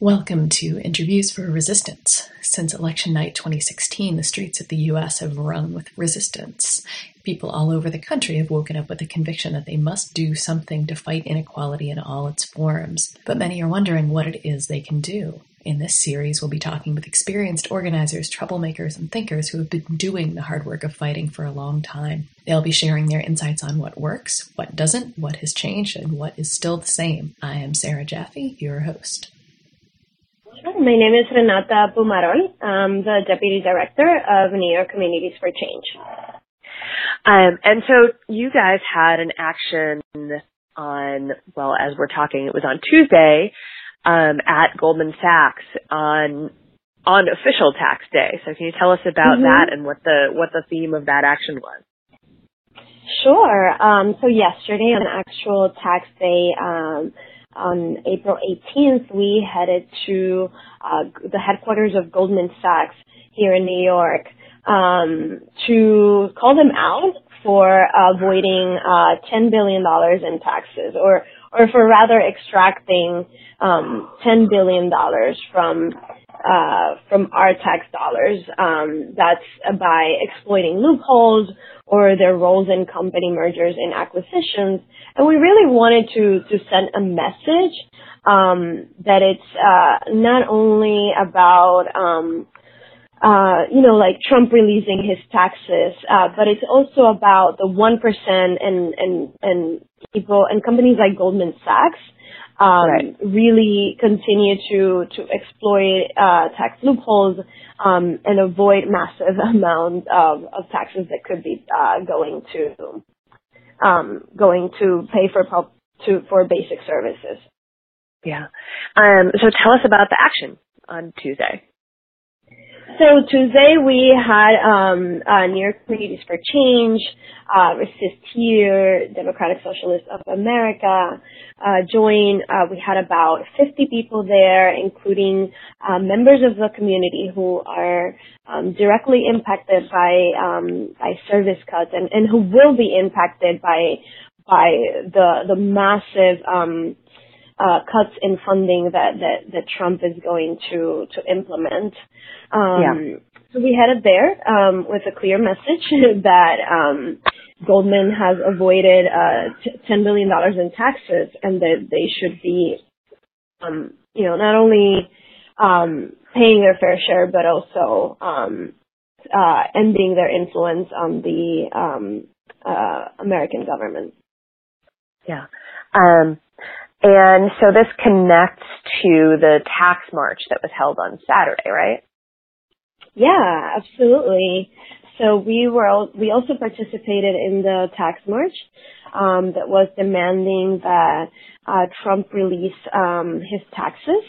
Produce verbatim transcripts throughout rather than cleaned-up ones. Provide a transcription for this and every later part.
Welcome to Interviews for Resistance. Since election night twenty sixteen, the streets of the U S have rung with resistance. People all over the country have woken up with the conviction that they must do something to fight inequality in all its forms. But many are wondering what it is they can do. In this series, we'll be talking with experienced organizers, troublemakers, and thinkers who have been doing the hard work of fighting for a long time. They'll be sharing their insights on what works, what doesn't, what has changed, and what is still the same. I am Sarah Jaffe, your host. My name is Renata Pumarol. I'm the Deputy Director of New York Communities for Change. Um, and so you guys had an action on, well, as we're talking, it was on Tuesday um, at Goldman Sachs on on official tax day. So can you tell us about mm-hmm. that and what the what the theme of that action was? Sure. Um, so yesterday on actual tax day, um, on April eighteenth, we headed to uh, the headquarters of Goldman Sachs here in New York um, to call them out for avoiding uh, ten billion dollars in taxes, or or for rather extracting um, ten billion dollars from uh, from our tax dollars. Um, that's by exploiting loopholes or their roles in company mergers and acquisitions. And we really wanted to, to send a message um, that it's uh, not only about, um, uh, you know, like Trump releasing his taxes, uh, but it's also about the one percent and, and, and people and companies like Goldman Sachs um, right. really continue to, to exploit uh, tax loopholes um, and avoid massive amounts of, of taxes that could be uh, going to Um, going to pay for to for basic services. Yeah. Um, so tell us about the action on Tuesday. So Tuesday we had um, uh, New York Communities for Change, uh, Resist Here, Democratic Socialists of America uh, join. Uh, we had about fifty people there, including uh, members of the community who are um, directly impacted by um, by service cuts and, and who will be impacted by by the the massive um, uh, cuts in funding that, that, that Trump is going to to implement. Um, yeah. So we headed there um, with a clear message that um, Goldman has avoided uh, t- ten billion dollars in taxes, and that they should be, um, you know, not only um, paying their fair share, but also um, uh, ending their influence on the um, uh, American government. Yeah. Um, and so this connects to the tax march that was held on Saturday, right? Yeah, absolutely. So we were we also participated in the tax march um, that was demanding that uh, Trump release um, his taxes,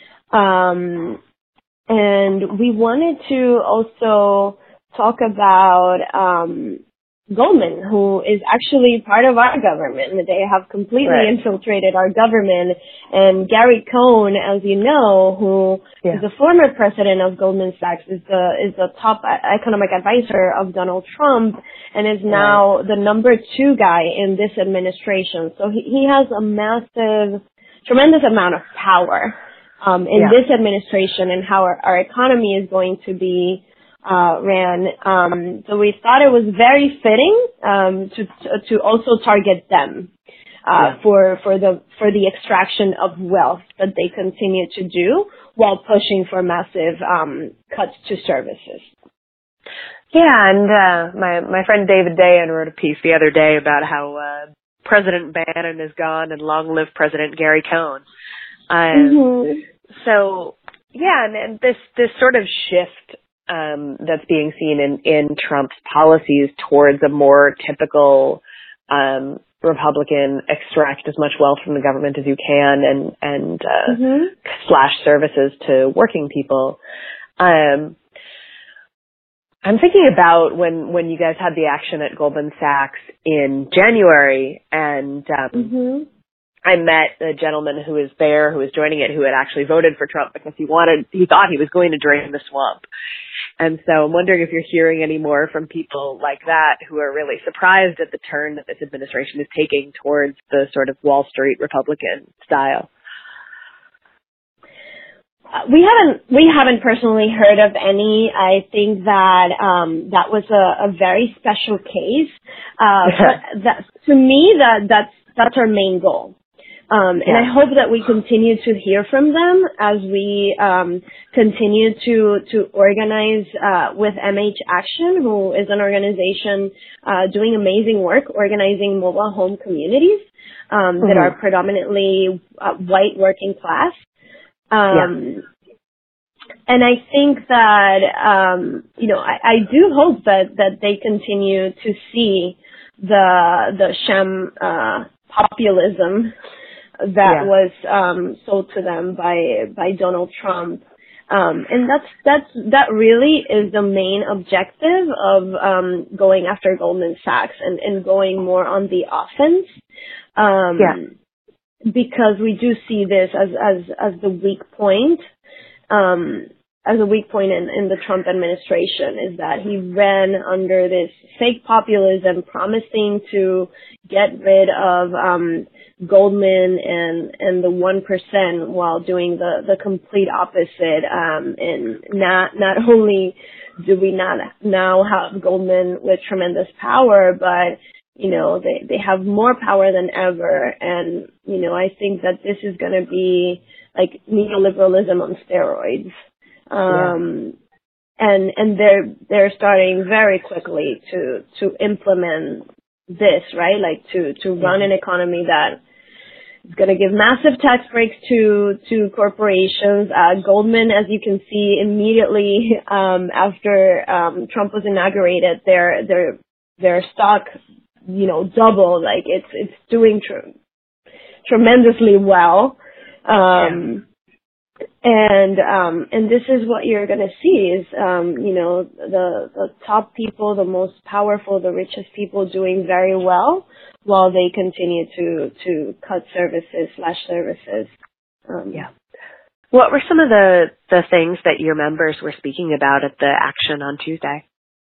um, and we wanted to also talk about um, Goldman, who is actually part of our government. They have completely right. infiltrated our government. And Gary Cohn, as you know, who yeah. is the former president of Goldman Sachs, is the is the top economic advisor of Donald Trump, and is now right. the number two guy in this administration. So he, he has a massive, tremendous amount of power um, in yeah. this administration and how our, our economy is going to be Uh, ran. Um, so we thought it was very fitting um, to to also target them uh, yeah. for for the for the extraction of wealth that they continue to do while pushing for massive um, cuts to services. Yeah, and uh, my my friend David Dayen wrote a piece the other day about how uh, President Bannon is gone and long live President Gary Cohn. Um, mm-hmm. So yeah, and, and this this sort of shift Um, that's being seen in, in Trump's policies towards a more typical um, Republican extract as much wealth from the government as you can and and uh, mm-hmm. slash services to working people. Um, I'm thinking about when, when you guys had the action at Goldman Sachs in January, and um, mm-hmm. I met a gentleman who was there, who was joining it, who had actually voted for Trump because he wanted, he thought he was going to drain the swamp. And so I'm wondering if you're hearing any more from people like that who are really surprised at the turn that this administration is taking towards the sort of Wall Street Republican style. we haven't we haven't personally heard of any. I think that um, that was a, a very special case. Uh, but that, to me, that that's that's our main goal. Um, and yeah. I hope that we continue to hear from them as we um, continue to to organize uh, with M H Action, who is an organization uh, doing amazing work organizing mobile home communities um, mm-hmm. that are predominantly uh, white working class. Um, yeah. And I think that, um, you know, I, I do hope that, that they continue to see the, the sham, uh, populism that yeah. was, um, sold to them by, by Donald Trump. Um, and that's, that's, that really is the main objective of, um, going after Goldman Sachs and, and going more on the offense. Um, yeah. Because we do see this as as as the weak point, um, as a weak point in, in the Trump administration, is that he ran under this fake populism, promising to get rid of um, Goldman and and the one percent, while doing the the complete opposite. Um, and not not only do we not now have Goldman with tremendous power, but you know, they, they have more power than ever. And, you know, I think that this is going to be like neoliberalism on steroids. Um, yeah. and, and they're, they're starting very quickly to, to implement this, right? Like to, to run yeah. an economy that is going to give massive tax breaks to, to corporations. Uh, Goldman, as you can see, immediately, um, after, um, Trump was inaugurated, their, their, their stock, you know, double, like it's, it's doing tr- tremendously well. Um, yeah. and, um, and this is what you're going to see is, um, you know, the, the top people, the most powerful, the richest people doing very well while they continue to, to cut services, slash services. Um, yeah. What were some of the, the things that your members were speaking about at the action on Tuesday?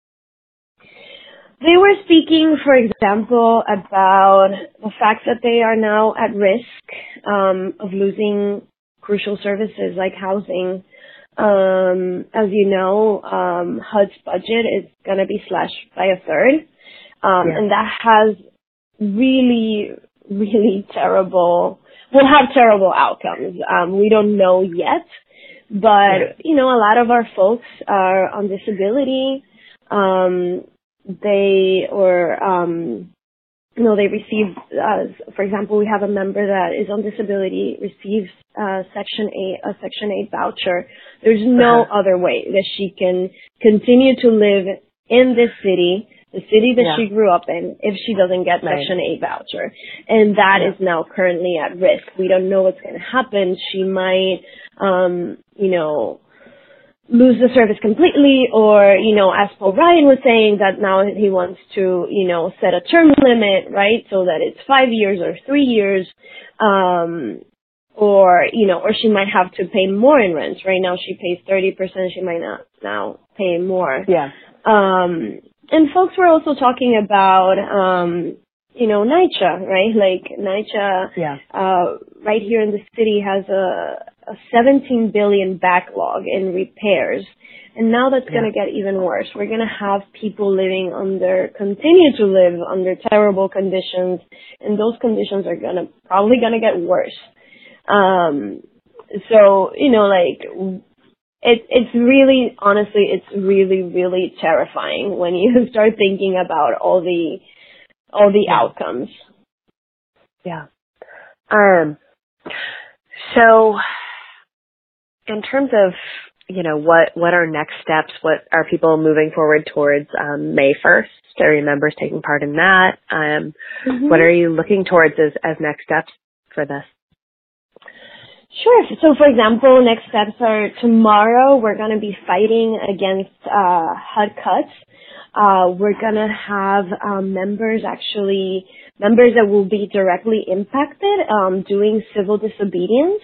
They were speaking, for example, about the fact that they are now at risk um, of losing crucial services like housing. Um, as you know, um, H U D's budget is going to be slashed by a third, um, yeah. and that has really, really terrible, will have terrible outcomes. Um, we don't know yet, but, yeah. you know, a lot of our folks are on disability. Um, They or um, you know they receive, uh, for example, we have a member that is on disability receives uh, Section eight a Section eight voucher. There's no uh-huh. other way that she can continue to live in this city, the city that yeah. she grew up in, if she doesn't get right. Section eight voucher, and that yeah. is now currently at risk. We don't know what's going to happen. She might, um, you know. lose the service completely, or, you know, as Paul Ryan was saying, that now he wants to, you know, set a term limit, right, so that it's five years or three years, um, or, you know, or she might have to pay more in rent. Right now she pays thirty percent, she might not now pay more. Yeah. Um, and folks were also talking about, um, you know, NYCHA, right? Like NYCHA, yeah. uh, right here in the city has a, a seventeen billion backlog in repairs. And now that's yeah. going to get even worse. We're going to have people living under, continue to live under terrible conditions, and those conditions are going to, probably going to get worse. Um, so, you know, like, it, it's really, honestly, it's really, really terrifying when you start thinking about all the, all the yeah. outcomes. Yeah. Um, so in terms of, you know, what, what are next steps? What are people moving forward towards um, May first? Are your members taking part in that? Um, mm-hmm. What are you looking towards as, as next steps for this? Sure. So, for example, next steps are tomorrow we're going to be fighting against uh, H U D cuts. Uh, we're going to have um, members actually, members that will be directly impacted um, doing civil disobedience.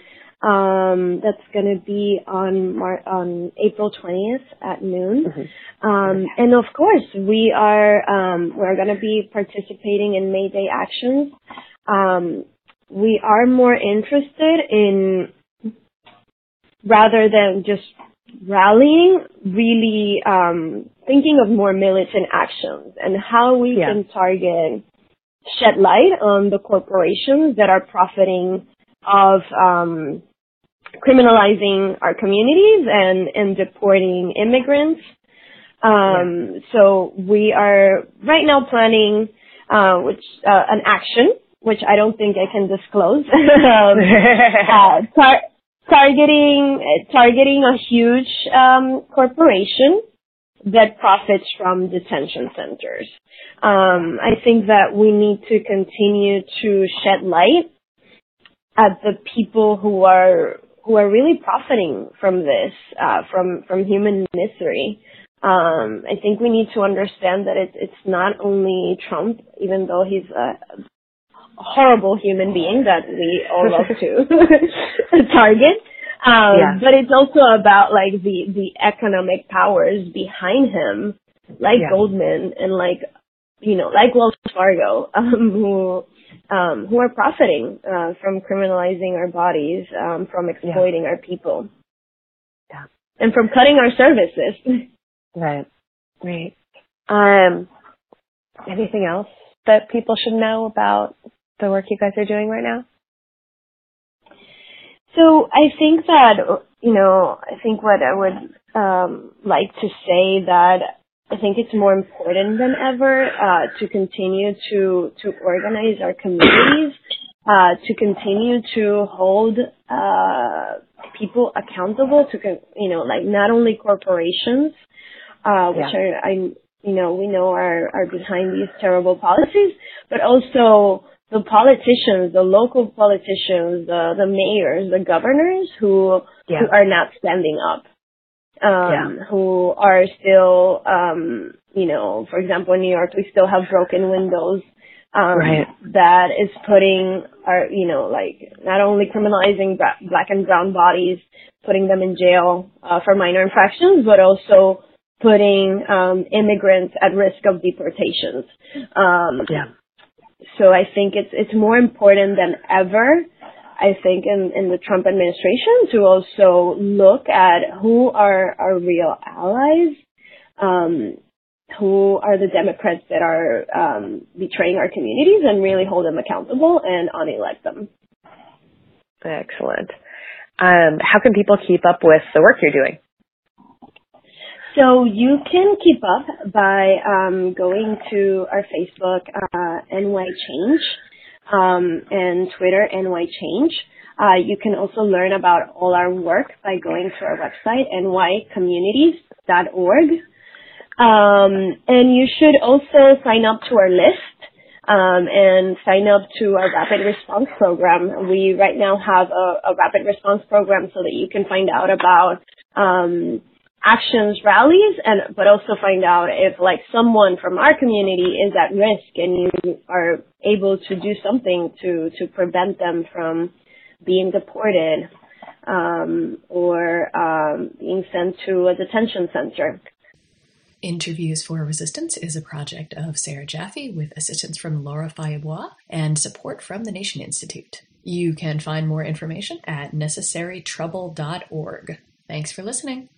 Um, that's going to be on Mar- on April twentieth at noon. Mm-hmm. Um, and of course, we are um, we're going to be participating in May Day actions. Um, we are more interested in rather than just rallying, really um, thinking of more militant actions and how we yeah. can target, shed light on the corporations that are profiting of um, criminalizing our communities and, and deporting immigrants. Um, yeah. So we are right now planning uh, which uh, an action, which I don't think I can disclose, um, uh, tar- targeting targeting a huge um, corporation that profits from detention centers. Um, I think that we need to continue to shed light at the people who are who are really profiting from this, uh, from from human misery. Um, I think we need to understand that it, it's not only Trump, even though he's a horrible human being that we all love to target. Um, yeah. But it's also about like the, the economic powers behind him, like yeah. Goldman and like, you know, like Wells Fargo, um, who, um, who are profiting, uh, from criminalizing our bodies, um, from exploiting yeah. our people. Yeah. And from cutting our services. Right. Right. Um, anything else that people should know about the work you guys are doing right now? So I think that, you know, I think what I would um, like to say that I think it's more important than ever uh, to continue to, to organize our communities, uh, to continue to hold uh, people accountable to, you know, like not only corporations, uh, which yeah. are, I, you know, we know are, are behind these terrible policies, but also the politicians, the local politicians, the, the mayors, the governors who, yeah. who are not standing up, um, yeah. who are still, um, you know, for example, in New York, we still have broken windows, um, right. that is putting our, you know, like not only criminalizing black and brown bodies, putting them in jail, uh, for minor infractions, but also putting, um, immigrants at risk of deportations. Um, yeah. So I think it's it's more important than ever, I think, in, in the Trump administration to also look at who are our real allies, um, who are the Democrats that are um, betraying our communities, and really hold them accountable and unelect them. Excellent. Um, how can people keep up with the work you're doing? So you can keep up by um, going to our Facebook, uh, N Y Change, um, and Twitter, N Y Change. Uh, you can also learn about all our work by going to our website, N Y communities dot org. Um, and you should also sign up to our list um, and sign up to our rapid response program. We right now have a, a rapid response program so that you can find out about um, actions, rallies, and but also find out if like someone from our community is at risk and you are able to do something to, to prevent them from being deported um, or um, being sent to a detention center. Interviews for Resistance is a project of Sarah Jaffe with assistance from Laura Fayebois and support from the Nation Institute. You can find more information at necessary trouble dot org. Thanks for listening.